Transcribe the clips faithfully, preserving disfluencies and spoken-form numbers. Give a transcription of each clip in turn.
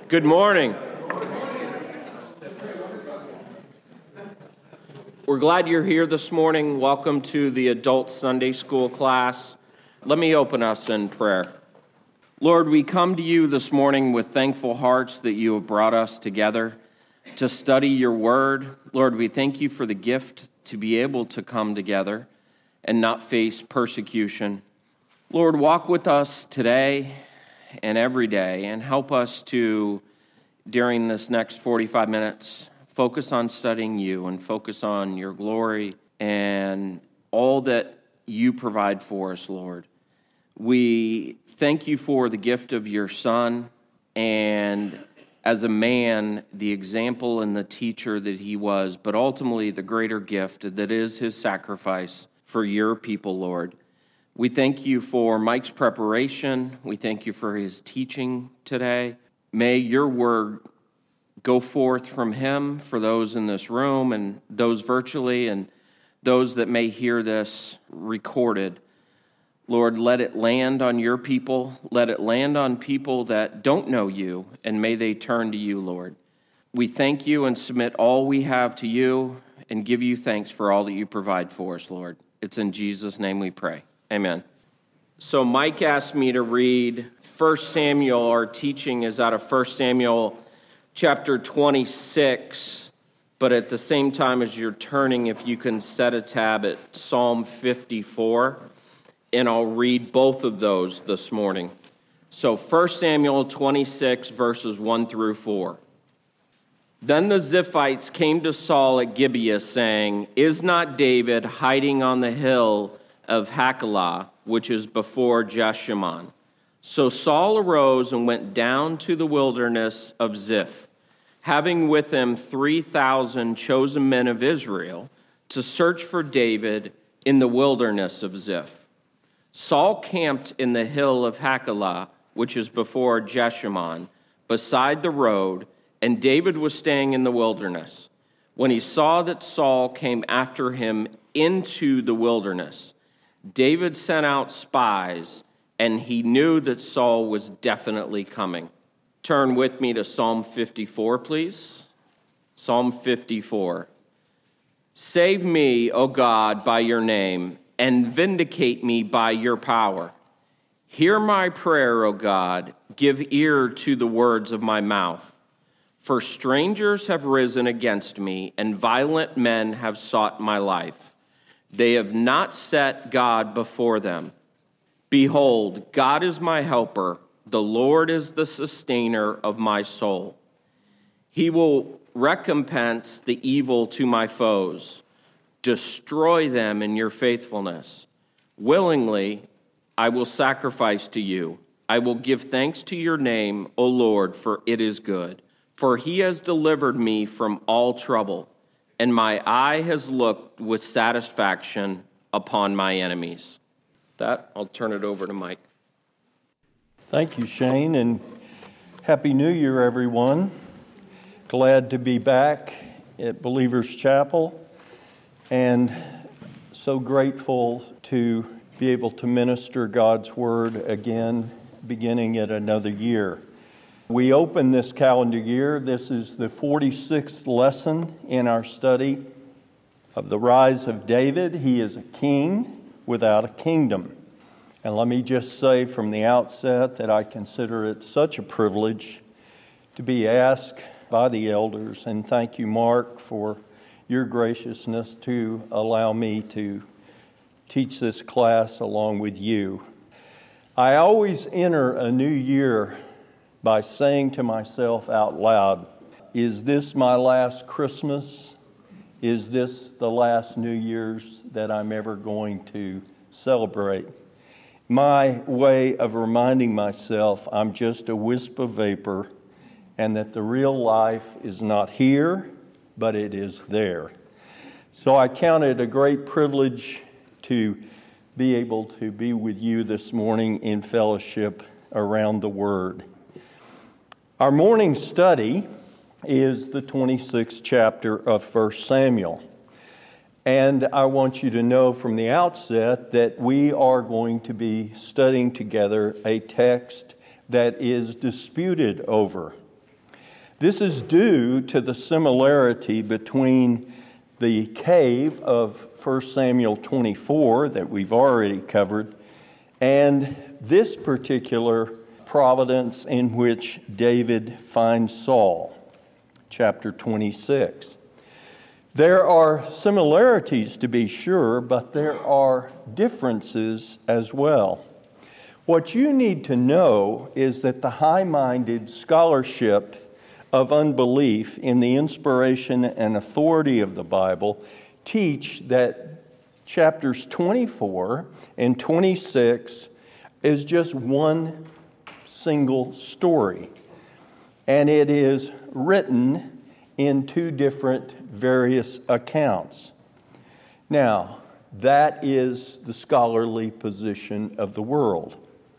Good morning. We're glad you're here this morning. Welcome to the Adult Sunday School class. Let me open us in prayer. Lord, we come to you this morning with thankful hearts that you have brought us together to study your word. Lord, we thank you for the gift to be able to come together and not face persecution. Lord, walk with us today and every day and help us to, during this next forty-five minutes, focus on studying you and focus on your glory and all that you provide for us, Lord. We thank you for the gift of your Son and, as a man, the example and the teacher that he was, but ultimately the greater gift that is his sacrifice for your people, Lord. We thank you for Mike's preparation. We thank you for his teaching today. May your word go forth from him for those in this room and those virtually and those that may hear this recorded. Lord, let it land on your people. Let it land on people that don't know you, and may they turn to you, Lord. We thank you and submit all we have to you and give you thanks for all that you provide for us, Lord. It's in Jesus' name we pray. Amen. So Mike asked me to read First Samuel. Our teaching is out of First Samuel chapter twenty-six, but at the same time as you're turning, if you can set a tab at Psalm fifty-four, and I'll read both of those this morning. So First Samuel twenty-six, verses one through four. Then the Ziphites came to Saul at Gibeah, saying, "Is not David hiding on the hill of Hachilah, which is before Jeshimon?" So Saul arose and went down to the wilderness of Ziph, having with him three thousand chosen men of Israel, to search for David in the wilderness of Ziph. Saul camped in the hill of Hachilah, which is before Jeshimon, beside the road, and David was staying in the wilderness. When he saw that Saul came after him into the wilderness, David sent out spies, and he knew that Saul was definitely coming. Turn with me to Psalm fifty-four, please. Psalm fifty-four. Save me, O God, by your name, and vindicate me by your power. Hear my prayer, O God. Give ear to the words of my mouth. For strangers have risen against me, and violent men have sought my life. They have not set God before them. Behold, God is my helper. The Lord is the sustainer of my soul. He will recompense the evil to my foes. Destroy them in your faithfulness. Willingly, I will sacrifice to you. I will give thanks to your name, O Lord, for it is good. For he has delivered me from all trouble, and my eye has looked with satisfaction upon my enemies. With that, I'll turn it over to Mike. Thank you, Shane, and Happy New Year, everyone. Glad to be back at Believers Chapel, and so grateful to be able to minister God's Word again, beginning at another year. We open this calendar year. This is the forty-sixth lesson in our study of the rise of David. He is a king without a kingdom. And let me just say from the outset that I consider it such a privilege to be asked by the elders, and thank you, Mark, for your graciousness to allow me to teach this class along with you. I always enter a new year by saying to myself out loud, is this my last Christmas? Is this the last New Year's that I'm ever going to celebrate? My way of reminding myself I'm just a wisp of vapor and that the real life is not here, but it is there. So I count it a great privilege to be able to be with you this morning in fellowship around the Word. Our morning study is the twenty-sixth chapter of First Samuel. And I want you to know from the outset that we are going to be studying together a text that is disputed over. This is due to the similarity between the cave of First Samuel twenty-four that we've already covered and this particular providence in which David finds Saul, chapter twenty-six. There are similarities to be sure, but there are differences as well. What you need to know is that the high-minded scholarship of unbelief in the inspiration and authority of the Bible teach that chapters twenty-four and twenty-six is just one single story, and it is written in two different various accounts. Now, that is the scholarly position of the world.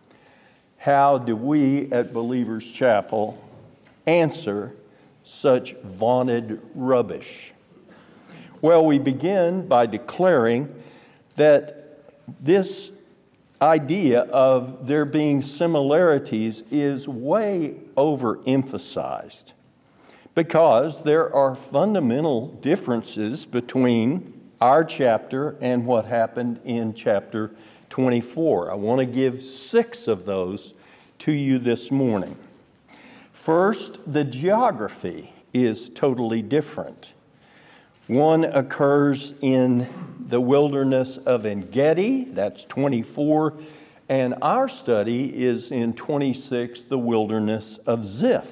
How do we at Believers Chapel answer such vaunted rubbish? Well, we begin by declaring that this idea of there being similarities is way overemphasized, because there are fundamental differences between our chapter and what happened in chapter twenty-four. I want to give six of those to you this morning. First, the geography is totally different. One occurs in the wilderness of En-Gedi, that's twenty-four, and our study is in twenty-six, the wilderness of Ziph.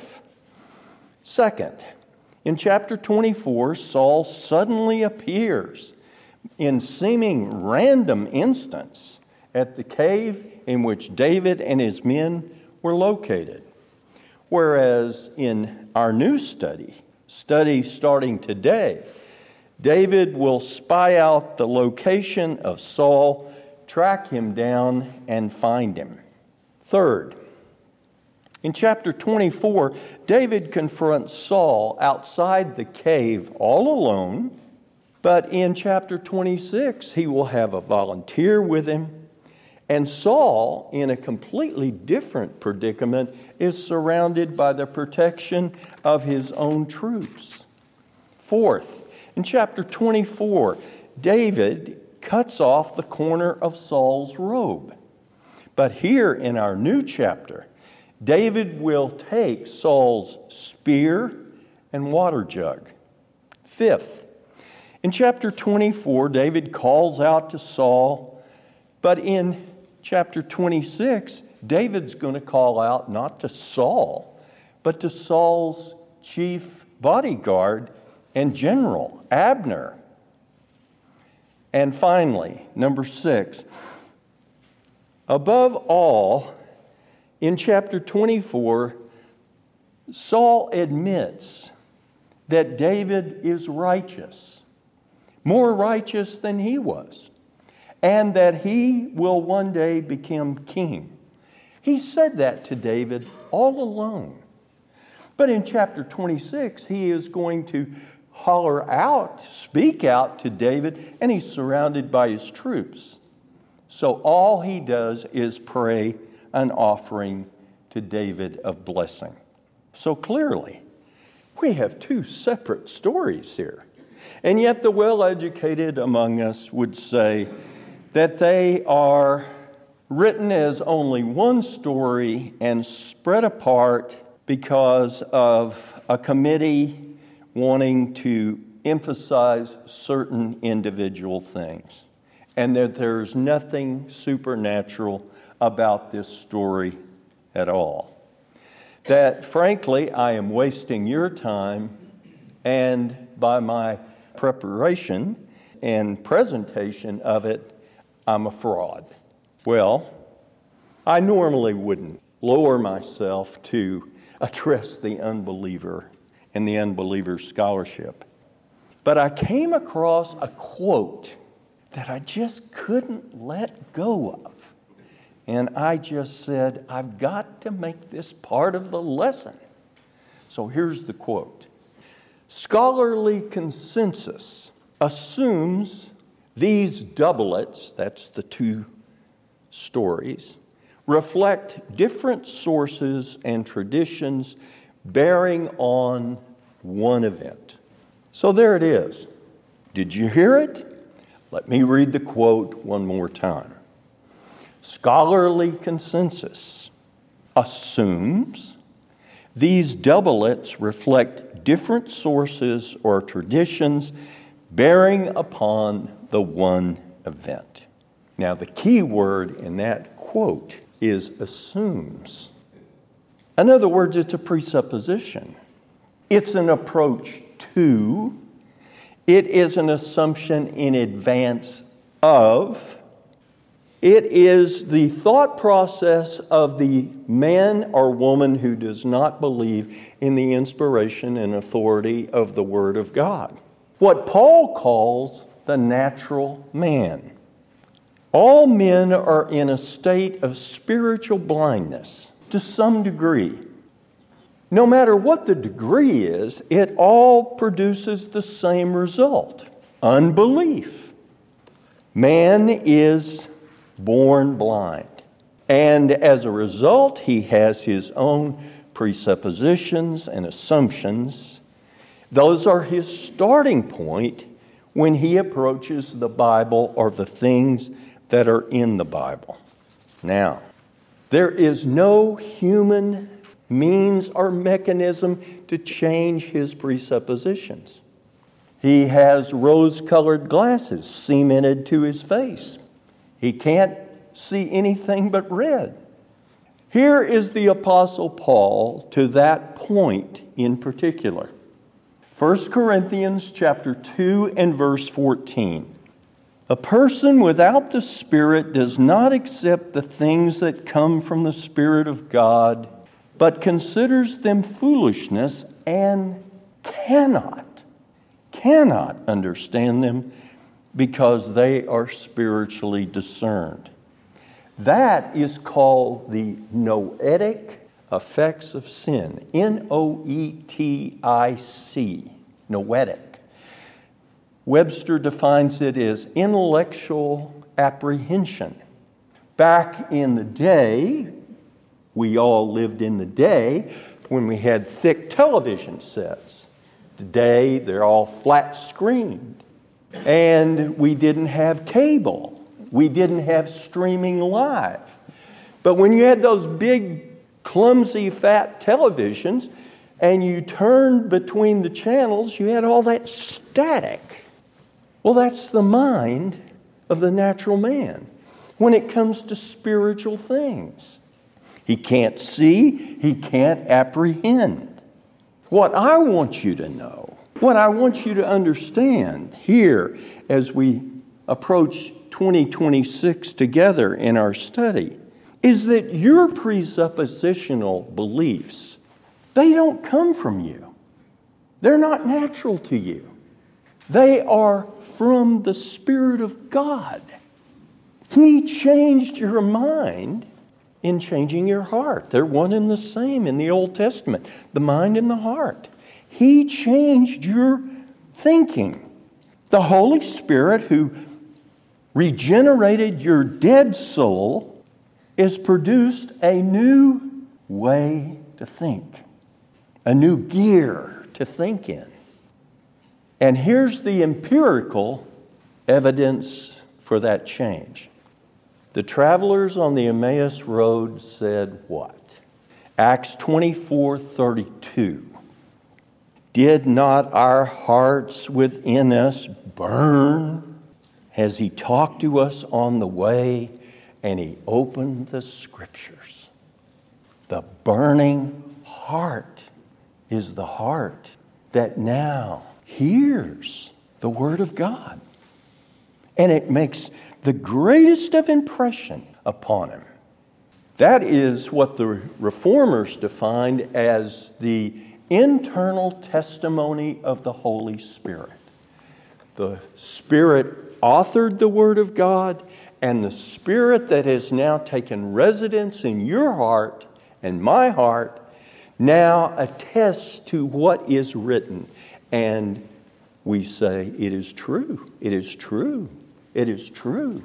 Second, in chapter twenty-four, Saul suddenly appears in seeming random instance at the cave in which David and his men were located. Whereas in our new study, study starting today, David will spy out the location of Saul, track him down, and find him. Third, in chapter twenty-four, David confronts Saul outside the cave all alone, but in chapter twenty-six, he will have a volunteer with him, and Saul, in a completely different predicament, is surrounded by the protection of his own troops. Fourth, in chapter twenty-four, David cuts off the corner of Saul's robe. But here in our new chapter, David will take Saul's spear and water jug. Fifth, in chapter twenty-four, David calls out to Saul, but in chapter twenty-six, David's going to call out not to Saul, but to Saul's chief bodyguard and general, Abner. And finally, number six, above all, in chapter twenty-four, Saul admits that David is righteous, more righteous than he was, and that he will one day become king. He said that to David all alone. But in chapter twenty-six, he is going to holler out, speak out to David, and he's surrounded by his troops. So all he does is pray an offering to David of blessing. So clearly, we have two separate stories here. And yet the well-educated among us would say that they are written as only one story and spread apart because of a committee wanting to emphasize certain individual things, and that there's nothing supernatural about this story at all. That, frankly, I am wasting your time, and by my preparation and presentation of it, I'm a fraud. Well, I normally wouldn't lower myself to address the unbeliever and the unbeliever's scholarship. But I came across a quote that I just couldn't let go of. And I just said, I've got to make this part of the lesson. So here's the quote. Scholarly consensus assumes these doublets, that's the two stories, reflect different sources and traditions bearing on one event. So there it is. Did you hear it? Let me read the quote one more time. Scholarly consensus assumes these doublets reflect different sources or traditions bearing upon the one event. Now, the key word in that quote is assumes. In other words, it's a presupposition. It's an approach to. It is an assumption in advance of. It is the thought process of the man or woman who does not believe in the inspiration and authority of the Word of God. What Paul calls the natural man. All men are in a state of spiritual blindness to some degree. No matter what the degree is, it all produces the same result: unbelief. Man is born blind, and as a result, he has his own presuppositions and assumptions. Those are his starting point when he approaches the Bible or the things that are in the Bible. Now, there is no human means or mechanism to change his presuppositions. He has rose-colored glasses cemented to his face. He can't see anything but red. Here is the Apostle Paul to that point in particular. First Corinthians chapter two and verse fourteen. A person without the Spirit does not accept the things that come from the Spirit of God, but considers them foolishness and cannot, cannot understand them because they are spiritually discerned. That is called the noetic effects of sin. N O E T I C, noetic. Webster defines it as intellectual apprehension. Back in the day, we all lived in the day when we had thick television sets. Today, they're all flat screened. And we didn't have cable. We didn't have streaming live. But when you had those big, clumsy, fat televisions and you turned between the channels, you had all that static. Well, that's the mind of the natural man when it comes to spiritual things. He can't see, he can't apprehend. What I want you to know, what I want you to understand here as we approach twenty twenty-six together in our study, is that your presuppositional beliefs, they don't come from you. They're not natural to you. They are from the Spirit of God. He changed your mind in changing your heart. They're one and the same in the Old Testament, the mind and the heart. He changed your thinking. The Holy Spirit who regenerated your dead soul has produced a new way to think, a new gear to think in. And here's the empirical evidence for that change. The travelers on the Emmaus Road said what? Acts twenty-four thirty-two. Did not our hearts within us burn as he talked to us on the way and he opened the Scriptures? The burning heart is the heart that now hears the Word of God. And it makes the greatest of impression upon him. That is what the Reformers defined as the internal testimony of the Holy Spirit. The Spirit authored the Word of God, and the Spirit that has now taken residence in your heart and my heart now attests to what is written. And we say, it is true, it is true, it is true.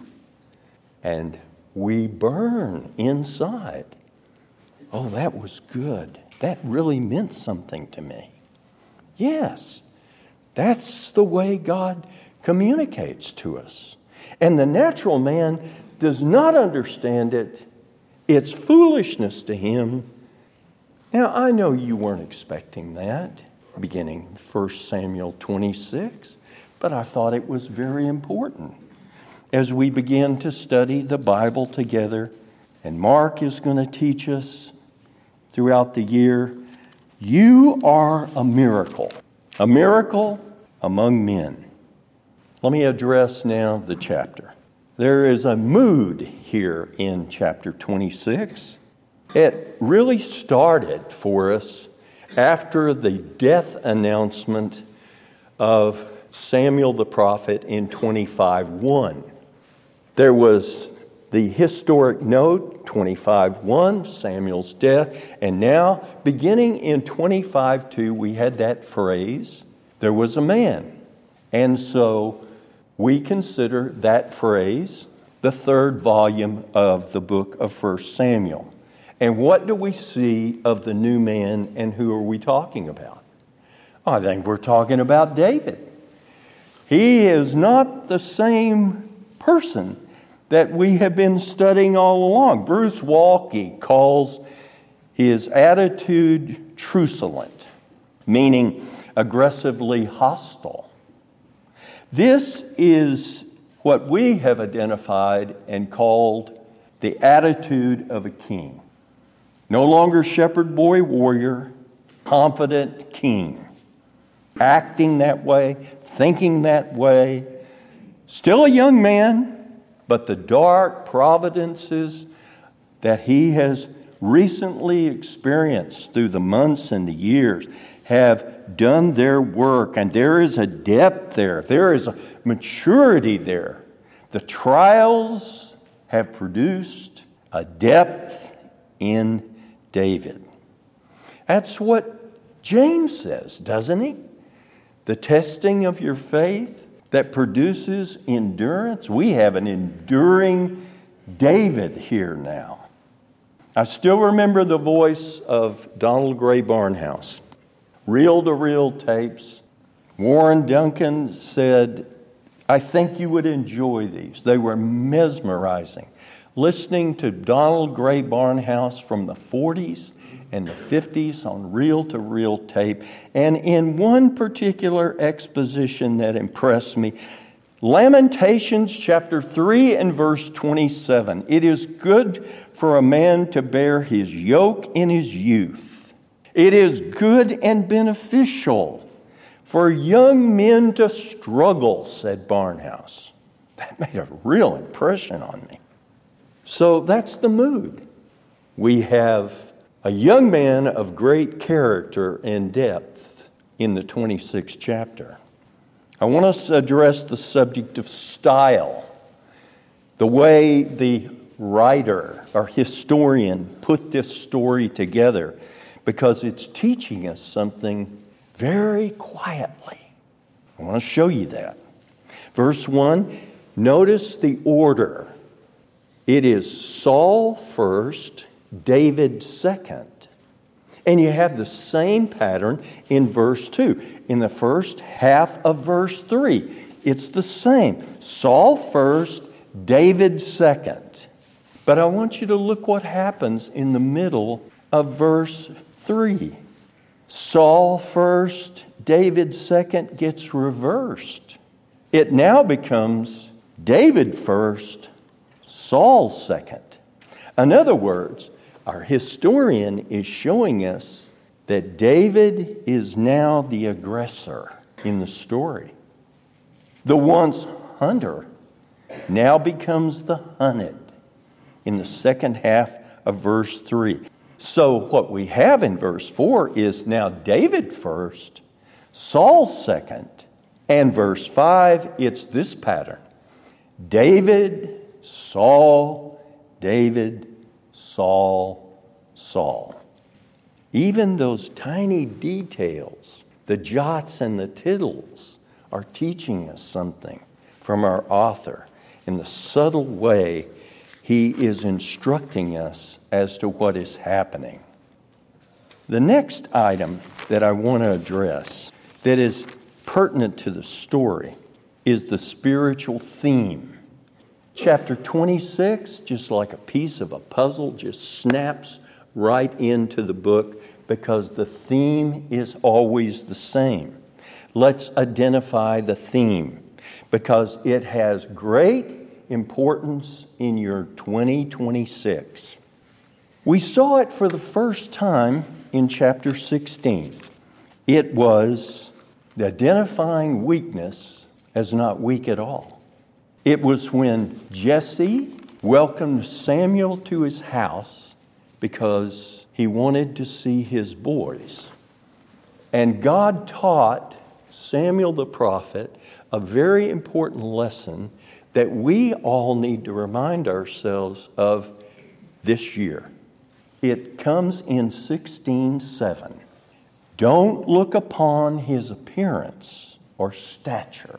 And we burn inside. Oh, that was good. that really meant something to me. Yes, that's the way God communicates to us. And the natural man does not understand it. It's foolishness to him. Now, I know you weren't expecting that, beginning First Samuel twenty-six, but I thought it was very important as we begin to study the Bible together. And Mark is going to teach us throughout the year, you are a miracle, a miracle among men. Let me address now the chapter. There is a mood here in chapter twenty-six. It really started for us after the death announcement of Samuel the prophet in twenty-five one. There was the historic note, twenty-five one, Samuel's death, and now, beginning in twenty-five two, we had that phrase, there was a man. And so we consider that phrase the third volume of the book of First Samuel. And what do we see of the new man, and who are we talking about? I think we're talking about David. He is not the same person that we have been studying all along. Bruce Waltke calls his attitude truculent, meaning aggressively hostile. This is what we have identified and called the attitude of a king. No longer shepherd boy warrior, confident king. Acting that way, thinking that way. Still a young man, but the dark providences that he has recently experienced through the months and the years have done their work, and there is a depth there. There is a maturity there. The trials have produced a depth in David. That's what James says, doesn't he? The testing of your faith that produces endurance. We have an enduring David here now. I still remember the voice of Donald Gray Barnhouse. Reel-to-reel tapes. Warren Duncan said, I think you would enjoy these. They were mesmerizing. Listening to Donald Gray Barnhouse from the forties and the fifties on reel-to-reel tape. And in one particular exposition that impressed me, Lamentations chapter three and verse twenty-seven. It is good for a man to bear his yoke in his youth. It is good and beneficial for young men to struggle, said Barnhouse. That made a real impression on me. So that's the mood. We have a young man of great character and depth in the twenty-sixth chapter. I want us to address the subject of style, the way the writer or historian put this story together, because it's teaching us something very quietly. I want to show you that. Verse one, notice the order. It is Saul first, David second. And you have the same pattern in verse two. In the first half of verse three, it's the same. Saul first, David second. But I want you to look what happens in the middle of verse three. Saul first, David second gets reversed. It now becomes David first, Saul second. In other words, our historian is showing us that David is now the aggressor in the story. The once hunter now becomes the hunted in the second half of verse three. So what we have in verse four is now David first, Saul second, and verse five, it's this pattern. David, Saul, David, Saul, Saul. Even those tiny details, the jots and the tittles, are teaching us something from our author in the subtle way he is instructing us as to what is happening. The next item that I want to address that is pertinent to the story is the spiritual theme. Chapter twenty-six, just like a piece of a puzzle, just snaps right into the book because the theme is always the same. Let's identify the theme because it has great importance in your twenty twenty-six. We saw it for the first time in chapter sixteen. It was identifying weakness as not weak at all. It was when Jesse welcomed Samuel to his house because he wanted to see his boys. And God taught Samuel the prophet a very important lesson that we all need to remind ourselves of this year. It comes in sixteen seven. Don't look upon his appearance or stature.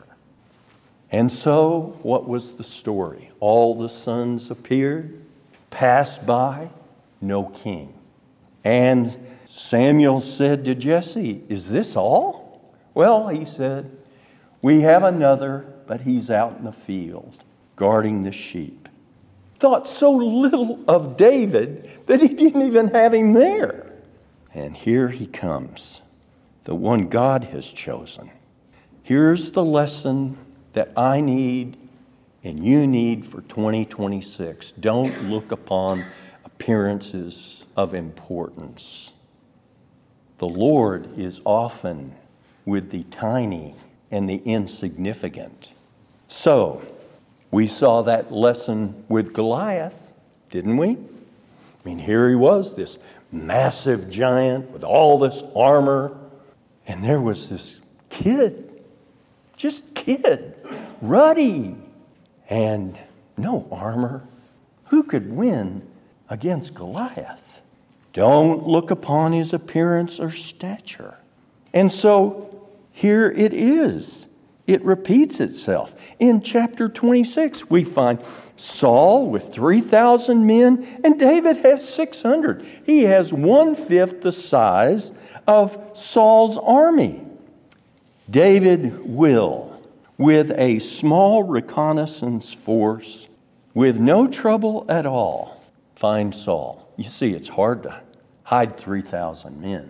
And so, what was the story? All the sons appeared, passed by, no king. And Samuel said to Jesse, "Is this all?" Well, he said, "We have another, but he's out in the field, guarding the sheep." Thought so little of David that he didn't even have him there. And here he comes, the one God has chosen. Here's the lesson that I need and you need for twenty twenty-six. Don't look upon appearances of importance. The Lord is often with the tiny and the insignificant. So, we saw that lesson with Goliath, didn't we? I mean, here he was, this massive giant with all this armor, and there was this kid, just kid, ruddy, and no armor. Who could win against Goliath? Don't look upon his appearance or stature. And so here it is. It repeats itself. In chapter twenty-six, we find Saul with three thousand men, and David has six hundred. He has one-fifth the size of Saul's army. David will, with a small reconnaissance force, with no trouble at all, find Saul. You see, it's hard to hide three thousand men.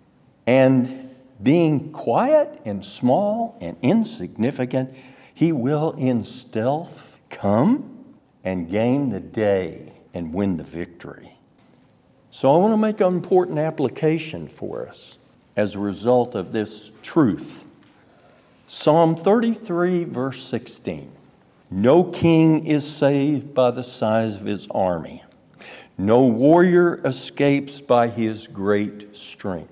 And being quiet and small and insignificant, he will in stealth come and gain the day and win the victory. So I want to make an important application for us as a result of this truth. Psalm thirty-three, verse sixteen. No king is saved by the size of his army. No warrior escapes by his great strength.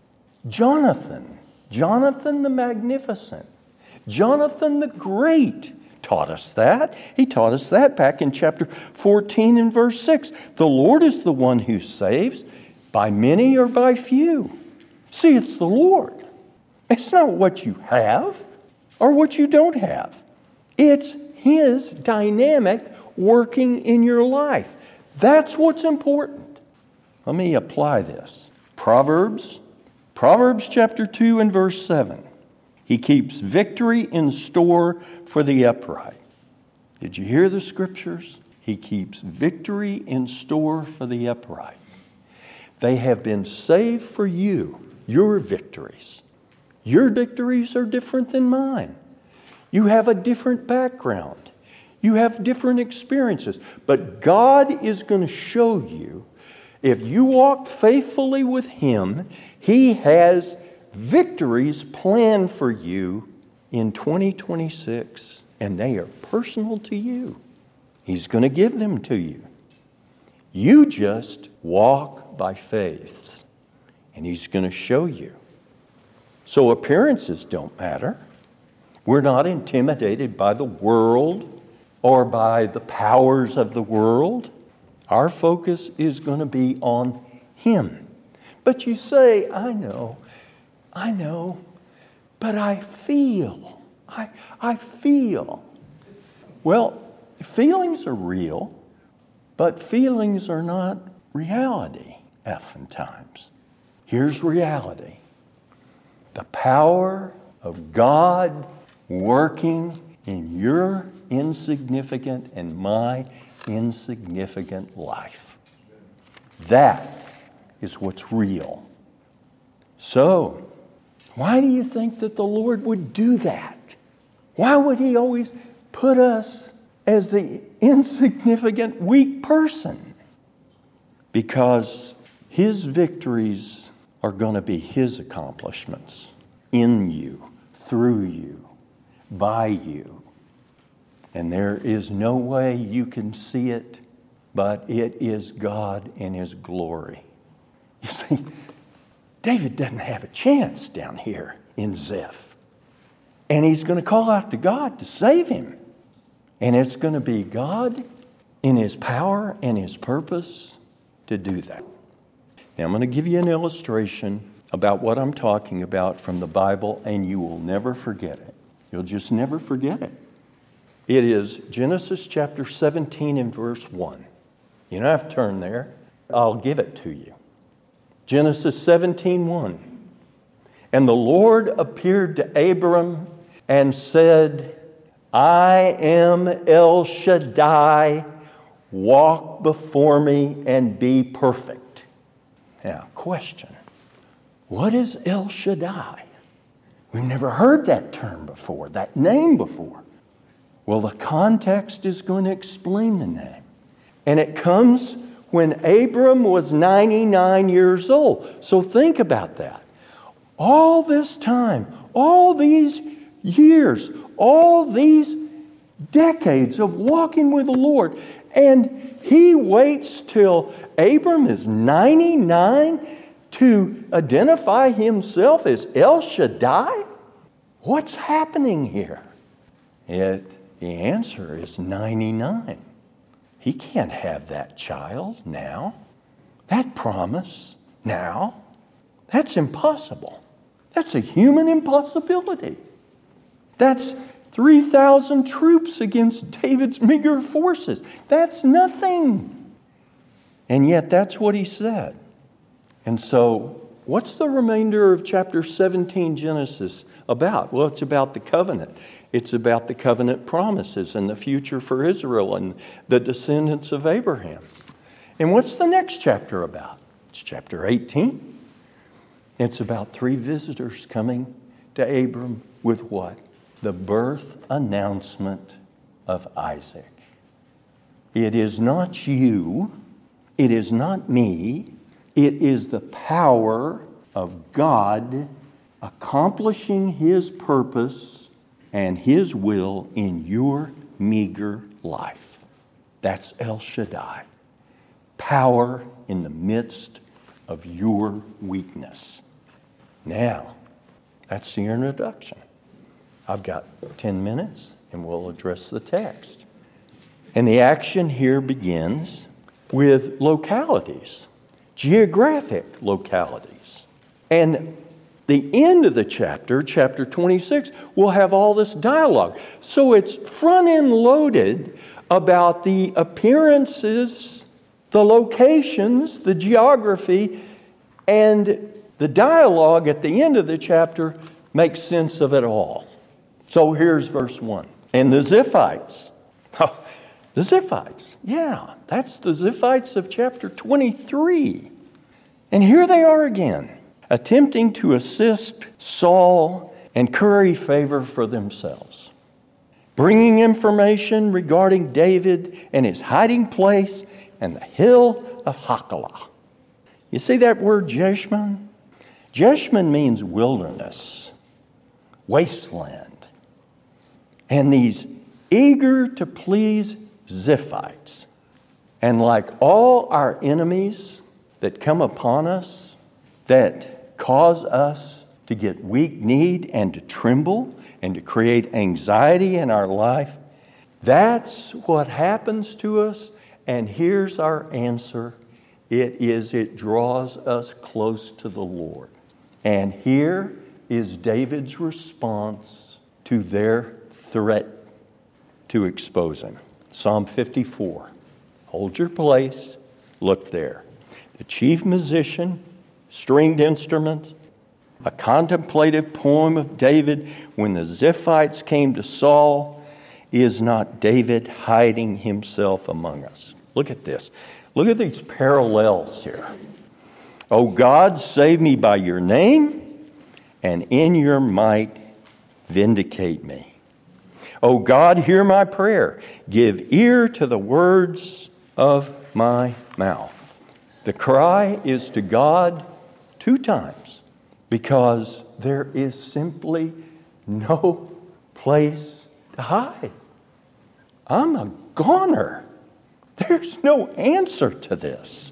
Jonathan, Jonathan the Magnificent, Jonathan the Great taught us that. He taught us that back in chapter fourteen and verse six. The Lord is the one who saves, by many or by few. See, it's the Lord. It's not what you have or what you don't have. It's His dynamic working in your life. That's what's important. Let me apply this. Proverbs, Proverbs chapter two and verse seven. He keeps victory in store for the upright. Did you hear the scriptures? He keeps victory in store for the upright. They have been saved for you, your victories. Your victories are different than mine. You have a different background. You have different experiences. But God is going to show you, if you walk faithfully with Him, He has victories planned for you in twenty twenty-six, and they are personal to you. He's going to give them to you. You just walk by faith, and He's going to show you. So appearances don't matter. We're not intimidated by the world or by the powers of the world. Our focus is going to be on Him. But you say, I know, I know, but I feel, I, I feel. Well, feelings are real, but feelings are not reality oftentimes. Here's reality. The power of God working in your insignificant and my insignificant life. That is what's real. So, why do you think that the Lord would do that? Why would He always put us as the insignificant, weak person? Because His victories are going to be His accomplishments in you, through you, by you. And there is no way you can see it, but it is God in His glory. You see, David doesn't have a chance down here in Ziph. And he's going to call out to God to save him. And it's going to be God in His power and His purpose to do that. Now I'm going to give you an illustration about what I'm talking about from the Bible, and you will never forget it. You'll just never forget it. It is Genesis chapter seventeen and verse one. You don't have to turn there. I'll give it to you. Genesis seventeen one. And the Lord appeared to Abram and said, I am El Shaddai. Walk before me and be perfect. Now, question. What is El Shaddai? We've never heard that term before, that name before. Well, the context is going to explain the name. And it comes when Abram was ninety-nine years old. So think about that. All this time, all these years, all these decades of walking with the Lord, and He waits till Abram is ninety-nine to identify Himself as El Shaddai? What's happening here? It, the answer is ninety-nine. He can't have that child now. That promise now. That's impossible. That's a human impossibility. That's three thousand troops against David's meager forces. That's nothing. And yet that's what he said. And so, what's the remainder of chapter seventeen Genesis about? Well, it's about the covenant. It's about the covenant promises and the future for Israel and the descendants of Abraham. And what's the next chapter about? It's chapter eighteen. It's about three visitors coming to Abram with what? The birth announcement of Isaac. It is not you. It is not me. It is the power of God accomplishing His purpose and His will in your meager life. That's El Shaddai. Power in the midst of your weakness. Now, that's the introduction. I've got ten minutes and we'll address the text. And the action here begins with localities, geographic localities. And the end of the chapter, chapter twenty-six, will have all this dialogue. So it's front-end loaded about the appearances, the locations, the geography, and the dialogue at the end of the chapter makes sense of it all. So here's verse one. And the Ziphites. Oh, the Ziphites. Yeah, that's the Ziphites of chapter twenty-three. And here they are again, attempting to assist Saul and curry favor for themselves, bringing information regarding David and his hiding place and the hill of Hachilah. You see that word Jeshimon? Jeshimon means wilderness, wasteland. And these eager to please Ziphites, and like all our enemies that come upon us, that cause us to get weak-kneed and to tremble and to create anxiety in our life, that's what happens to us. And here's our answer. It is, it draws us close to the Lord. And here is David's response to their threat to expose him. Psalm fifty-four. Hold your place. Look there. The chief musician stringed instruments, a contemplative poem of David when the Ziphites came to Saul. Is not David hiding himself among us? Look at this. Look at these parallels here. O God, save me by your name, and in your might vindicate me. O God, hear my prayer. Give ear to the words of my mouth. The cry is to God two times because there is simply no place to hide. I'm a goner. There's no answer to this.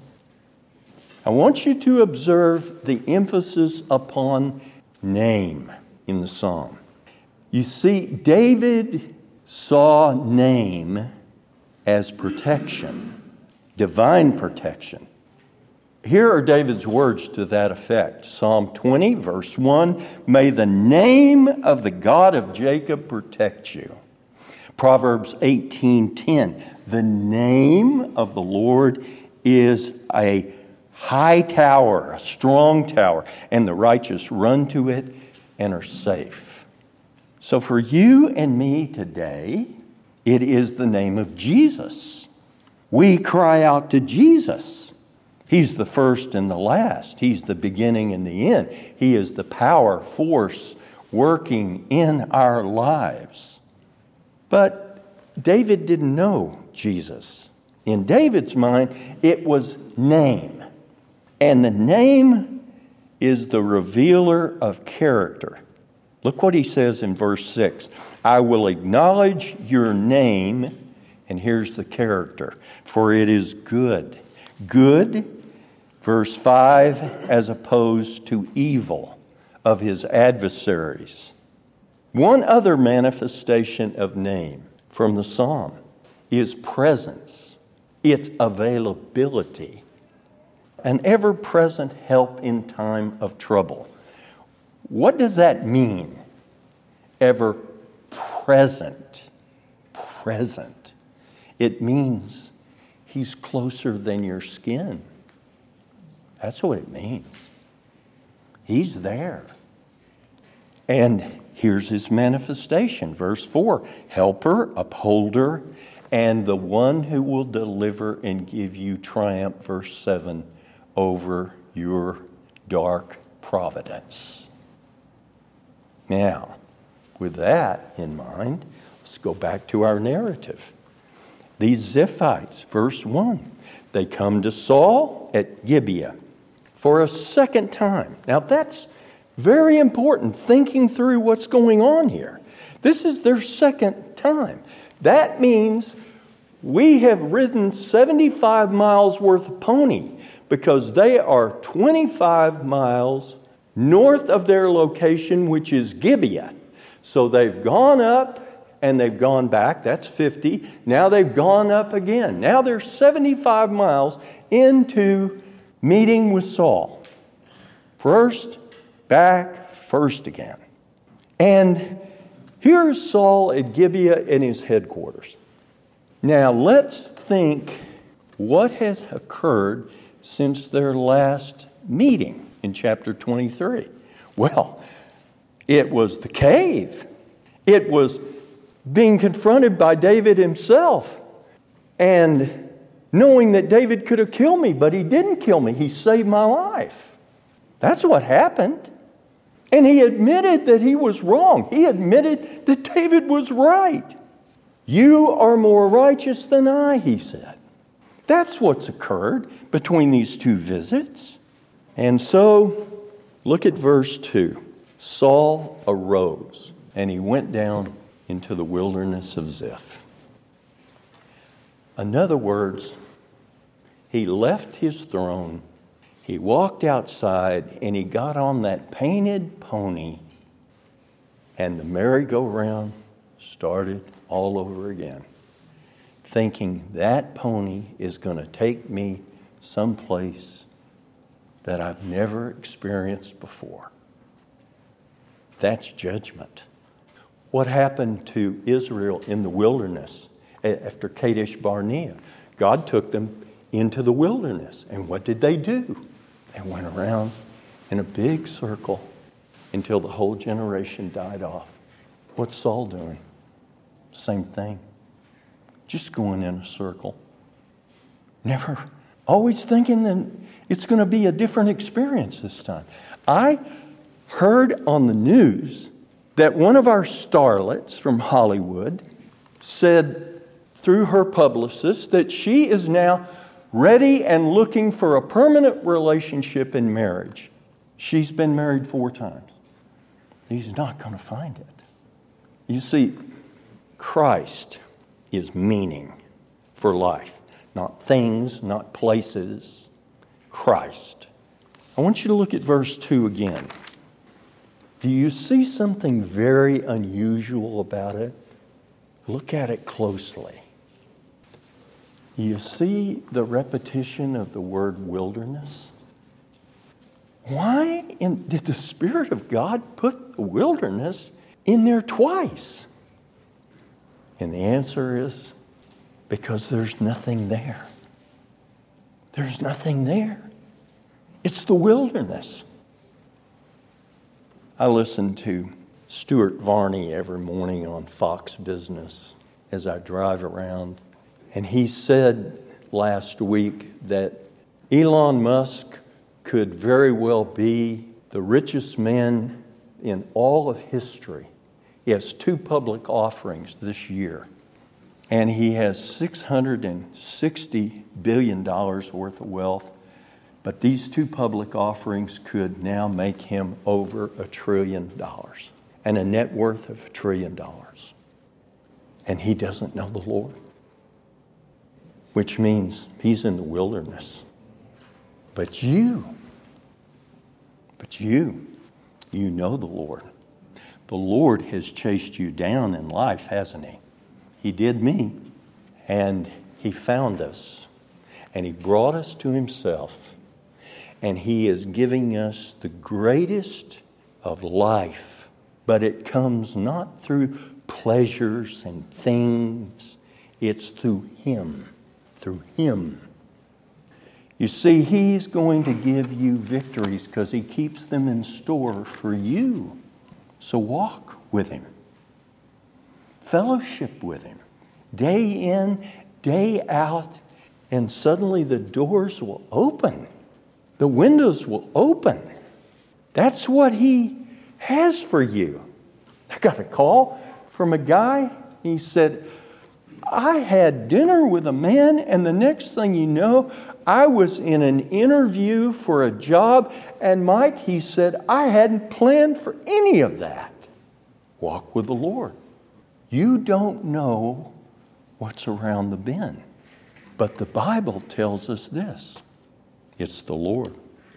I want you to observe the emphasis upon name in the psalm. You see, David saw name as protection, divine protection. Here are David's words to that effect. Psalm twenty, verse one, may the name of the God of Jacob protect you. Proverbs eighteen ten, the name of the Lord is a high tower, a strong tower, and the righteous run to it and are safe. So for you and me today, it is the name of Jesus. We cry out to Jesus. He's the first and the last. He's the beginning and the end. He is the power, force working in our lives. But David didn't know Jesus. In David's mind, it was name. And the name is the revealer of character. Look what he says in verse six. I will acknowledge your name, and here's the character, for it is good. Good, verse five, as opposed to evil of his adversaries. One other manifestation of name from the psalm is presence, its availability, an ever-present help in time of trouble. What does that mean? Ever present. Present. It means he's closer than your skin. That's what it means. He's there. And here's his manifestation. Verse four, helper, upholder, and the one who will deliver and give you triumph, verse seven, over your dark providence. Now, with that in mind, let's go back to our narrative. These Ziphites, verse one, they come to Saul at Gibeah for a second time. Now that's very important, thinking through what's going on here. This is their second time. That means we have ridden seventy-five miles worth of pony because they are twenty-five miles north of their location, which is Gibeah. So they've gone up and they've gone back. That's fifty. Now they've gone up again. Now they're seventy-five miles into meeting with Saul. First, back, first again. And here's Saul at Gibeah in his headquarters. Now let's think what has occurred since their last meeting in chapter twenty-three. Well, it was the cave. It was being confronted by David himself and knowing that David could have killed me, but he didn't kill me. He saved my life. That's what happened. And he admitted that he was wrong. He admitted that David was right. You are more righteous than I, he said. That's what's occurred between these two visits. And so, look at verse two. Saul arose, and he went down into the wilderness of Ziph. In other words, he left his throne, he walked outside, and he got on that painted pony, and the merry-go-round started all over again, thinking that pony is going to take me someplace that I've never experienced before. That's judgment. What happened to Israel in the wilderness after Kadesh Barnea? God took them into the wilderness. And what did they do? They went around in a big circle until the whole generation died off. What's Saul doing? Same thing. Just going in a circle. Never, always thinking that it's going to be a different experience this time. I heard on the news that one of our starlets from Hollywood said through her publicist that she is now ready and looking for a permanent relationship in marriage. She's been married four times. He's not going to find it. You see, Christ is meaning for life. Not things, not places. Christ. I want you to look at verse two again. Do you see something very unusual about it? Look at it closely. You see the repetition of the word wilderness? Why in, did the Spirit of God put the wilderness in there twice? And the answer is because there's nothing there. There's nothing there. It's the wilderness. I listen to Stuart Varney every morning on Fox Business as I drive around. And he said last week that Elon Musk could very well be the richest man in all of history. He has two public offerings this year. And he has six hundred sixty billion dollars worth of wealth. But these two public offerings could now make him over a trillion dollars and a net worth of a trillion dollars. And he doesn't know the Lord, which means he's in the wilderness. But you, but you, you know the Lord. The Lord has chased you down in life, hasn't he? He did me, and he found us, and he brought us to himself. And he is giving us the greatest of life. But it comes not through pleasures and things. It's through him. Through him. You see, he's going to give you victories because he keeps them in store for you. So walk with him. Fellowship with him. Day in, day out. And suddenly the doors will open. The windows will open. That's what he has for you. I got a call from a guy. He said, I had dinner with a man, and the next thing you know, I was in an interview for a job, and Mike, he said, I hadn't planned for any of that. Walk with the Lord. You don't know what's around the bend, but the Bible tells us this. It's the Lord.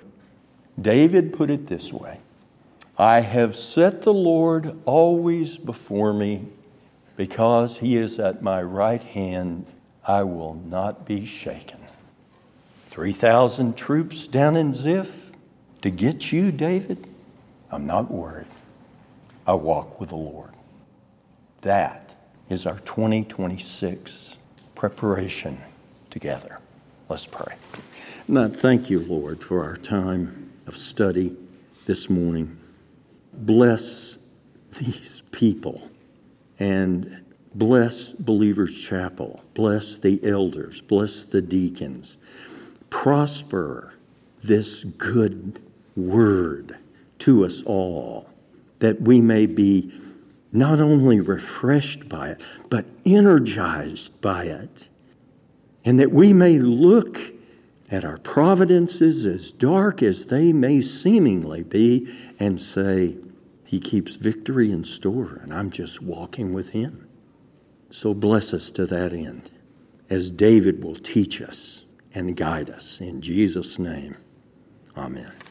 David put it this way. I have set the Lord always before me. Because he is at my right hand, I will not be shaken. Three thousand troops down in Ziph to get you, David? I'm not worried. I walk with the Lord. That is our twenty twenty-six preparation together. Let's pray. And thank you, Lord, for our time of study this morning. Bless these people and bless Believers Chapel. Bless the elders. Bless the deacons. Prosper this good word to us all, that we may be not only refreshed by it, but energized by it, and that we may look at our providences, as dark as they may seemingly be, and say, he keeps victory in store, and I'm just walking with him. So bless us to that end, as David will teach us and guide us. In Jesus' name, amen.